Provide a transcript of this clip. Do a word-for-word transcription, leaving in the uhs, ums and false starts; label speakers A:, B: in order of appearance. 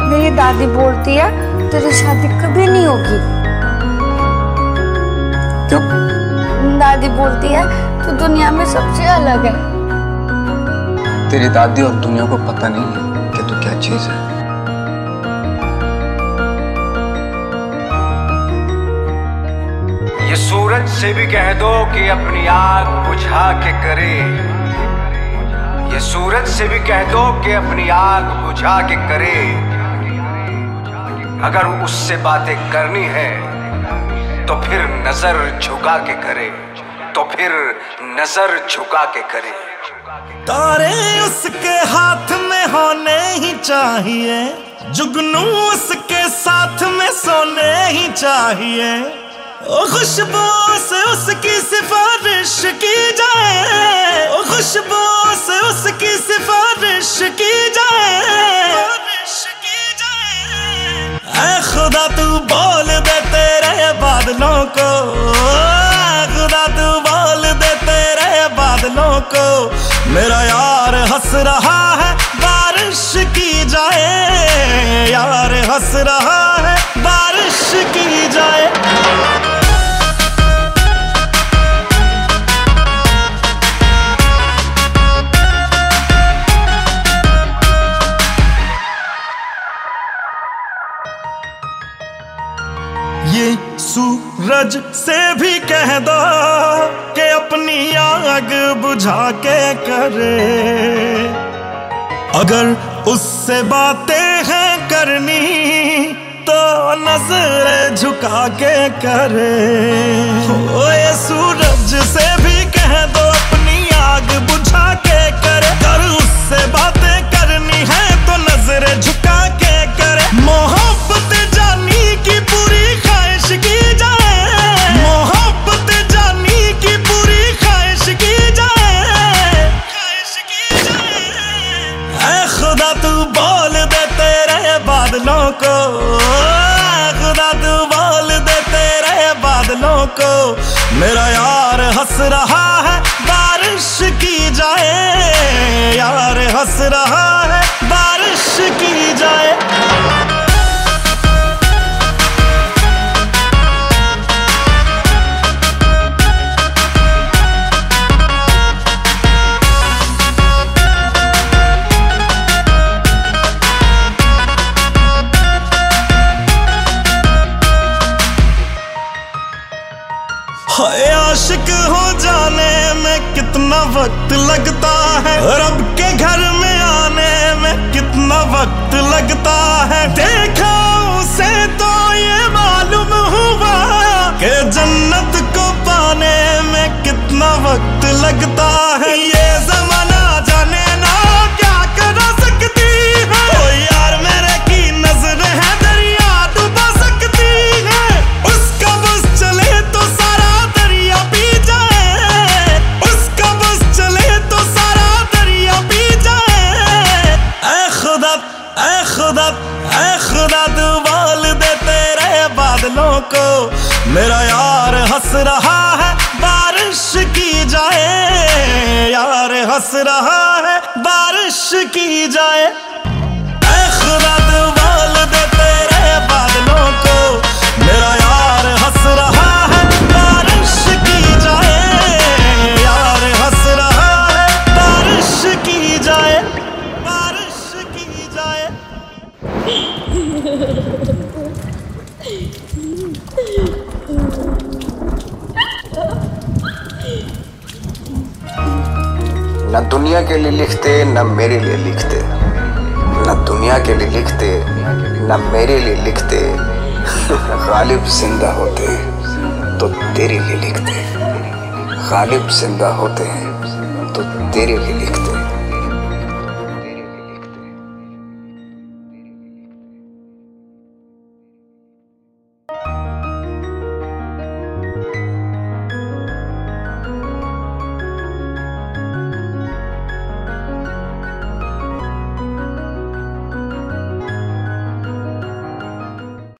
A: मेरी दादी बोलती है तेरी शादी कभी नहीं होगी।
B: क्यों?
A: दादी बोलती है तू दुनिया में सबसे अलग है।
B: तेरी दादी और दुनिया को पता नहीं है कि तू क्या चीज है।
C: ये सूरज से भी कह दो कि अपनी आग बुझा के करे। ये सूरज से भी कह दो कि अपनी आग बुझा के करे। अगर उससे बातें करनी है तो फिर नजर झुका के करे, तो फिर नजर झुका के करे।
D: तारे उसके हाथ में होने ही चाहिए, जुगनू उसके साथ में सोने ही चाहिए। ओ खुशबू से उसकी सिफारिश की जाए, ओ खुशबू से उसकी सिफारिश की जाए। ऐ खुदा तू बोल दे तेरे बादलों को, ऐ खुदा तू बोल दे तेरे बादलों को। मेरा यार हंस रहा है बारिश की जाए, यार हंस रहा है बारिश की जाए। ये सूरज से भी कह दो कि अपनी आग बुझा के करे। अगर उससे बातें हैं करनी तो नजर झुका के करे। ओ ये सूरज से भी कह दो अपनी आग बुझा के करे। अगर उससे बातें करनी है तो नजर झुका के करे। मोहब्बत जानी की पूरी ख्वाहिश की जाए, मोहब्बत जानी की पूरी ख्वाहिश की जाए, ख्वाहिश की जाए। ऐ खुदा तू बोल दे तेरे बादलों को, ऐ खुदा तू बोल दे तेरे बादलों को। मेरा यार हंस रहा है बारिश की जाए, यार हंस रहा है बारिश की जाए। आशिक हो जाने में कितना वक्त लगता है, रब के घर में आने में कितना वक्त लगता है। देखा उसे तो ये मालूम हुआ कि जन्नत को पाने में कितना वक्त लगता है। ये जमाना जाने ना क्या कर सकती है, ओ यार मेरे की नजर है दरिया डुबा सकती है। उसका बस चले तो सारा दरिया पी जाए, उसका बस चले तो सारा दरिया पी जाए। ऐ खुदा ऐ खुदा ऐ खुदा तू बोल दे तेरे बादलों को। मेरा यार हंस रहा है बारिश की जाए, यार हंस रहा है बारिश की जाए। ऐ खुदा तू बोल दे तेरे बादलों को। मेरा यार हंस रहा है बारिश की जाए, यार हंस रहा है बारिश की जाए, बारिश की जाए।
B: न दुनिया के लिए लिखते न मेरे लिए लिखते, न दुनिया के लिए लिखते न मेरे लिए लिखते। गालिब जिंदा होते तो तेरे लिए लिखते, गालिब जिंदा होते हैं तो तेरे लिए लिखते।